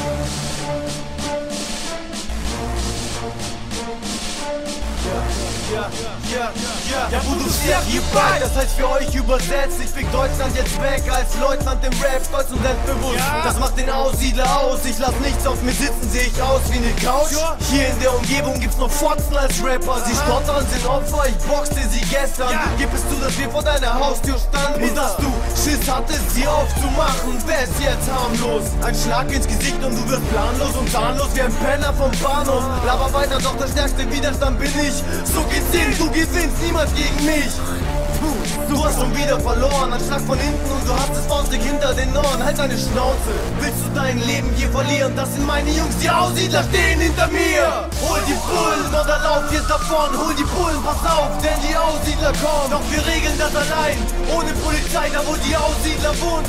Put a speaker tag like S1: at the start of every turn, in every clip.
S1: Ja, wo du stehst, ihr bald. Das heißt für euch übersetzt, ich fick Deutschland jetzt weg als Leutnant im Rap, stolz und selbstbewusst. Das macht den Aussiedler aus, ich lass nichts auf mir sitzen, seh ich aus wie ne Couch. Hier in der Umgebung gibt's noch Fotzen als Rapper, sie stottern, sind Opfer, ich boxte sie gestern. Gib es zu, dass wir vor deiner Haustür standen und dass du Schiss hattest, sie aufzumachen. Wer ist jetzt harmlos? Ein Schlag ins Gesicht und du wirst planlos und zahnlos wie ein Penner vom Bahnhof. Laber weiter, doch der stärkste Widerstand bin ich. So geht's hin, du gewinnst niemals gegen mich. Du hast schon wieder verloren, ein Schlag von hinten und du hast es faustdick hinter den Ohren. Halt deine Schnauze, willst du dein Leben hier verlieren? Das sind meine Jungs, die Aussiedler stehen hinter mir. Hol die Bullen oder lauf jetzt davon. Hol die Bullen, pass auf, denn die Aussiedler kommen. Doch wir regeln das allein, ohne Polizei, da wo die Aussiedler wohnen.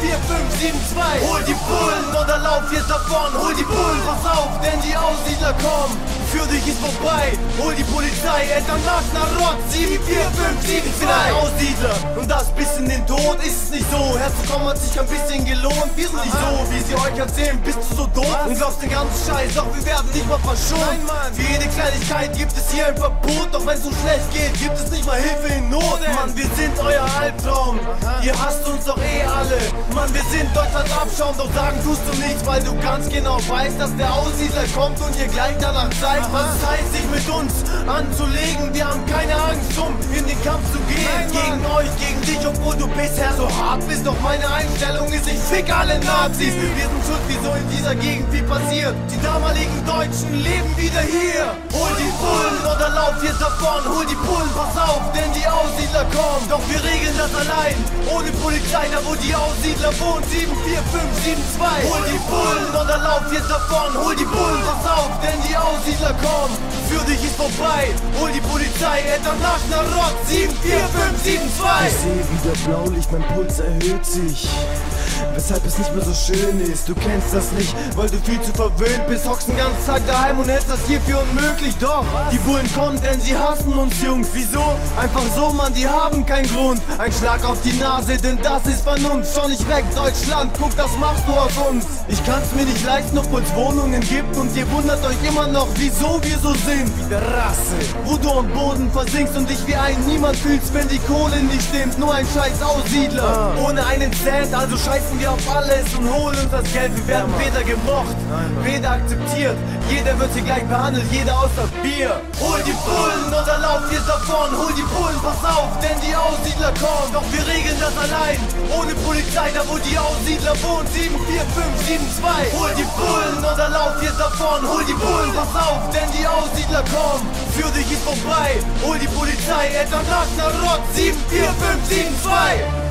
S1: 74572. Hol die Bullen oder lauf jetzt davon. Hol die Bullen, pass auf, denn die Aussiedler kommen. Für dich ist vorbei, hol die Polizei, Elternach nach Rot, 74572. Aussiedler und das bis in den Tod ist es nicht so. Herzukommen hat sich ein bisschen gelohnt. Wir sind nicht so, wie sie euch erzählen. Bist du so doof und glaubst den ganzen Scheiß, doch wir werden nicht mal verschont. Für jede Kleinigkeit gibt es hier ein Verbot, doch wenn's so schlecht geht, gibt es nicht mal Hilfe in Not. Mann, wir sind euer Albtraum, ihr hasst uns doch eh alle. Mann, wir sind Deutschlands Abschaum, doch sagen tust du nichts, weil du ganz genau weißt, dass der Aussiedler kommt und ihr gleich danach seid. Was es heißt, sich mit uns anzulegen, wir haben keine Angst, um in den Kampf zu gehen. Gegen euch, gegen dich, obwohl du bisher so hart bist. Doch meine Einstellung ist, ich fick alle Nazis. Wir sind schuld, wieso in dieser Gegend viel passiert. Die damaligen Deutschen leben wieder hier. Hol die Bullen oder lauf jetzt davon. Hol die Bullen, pass auf, denn die Aussiedler kommen. Doch wir regeln das allein, ohne Polizei, da wo die Aussiedler wohnen. 74572. Hol die Bullen oder lauf jetzt davon. Hol die Bullen, pass auf, denn die Aussiedler kommen. Für dich ist vorbei, hol die Polizei, Elternach nach Rot, 74572.
S2: Ich sehe wieder Blaulicht, mein Puls erhöht sich. Weshalb es nicht mehr so schön ist, du kennst das nicht, weil du viel zu verwöhnt bist. Hockst den ganzen Tag daheim und hältst das hier für unmöglich. Doch, die Bullen kommen, denn sie hassen uns Jungs. Wieso? Einfach so, Mann, die haben keinen Grund. Ein Schlag auf die Nase, denn das ist Vernunft. Schon nicht weg, Deutschland, guck, das machst du aus uns. Ich kann's mir nicht leisten, obwohl es Wohnungen gibt und ihr wundert euch immer noch, wieso wir so sind wie der Rasse. Wo du am Boden versinkst und dich wie ein Niemand fühlst, wenn die Kohle nicht stimmt. Nur ein scheiß Aussiedler, ohne einen Cent, also scheißen wir auf alles und holen uns das Geld. Wir werden weder gemocht, weder akzeptiert. Jeder wird hier gleich behandelt, jeder außer Bier. Hol die Bullen oder lauf jetzt davon. Hol die Bullen, pass auf, denn die Aussiedler kommen. Doch wir regeln das allein, ohne Polizei, da wo die Aussiedler wohnen. 74572. Hol die Bullen oder lauf jetzt davon. Hol die Bullen, pass auf, denn die Aussiedler kommen. Für dich ist vorbei, hol die Polizei, Elternach nach Rot, 74572.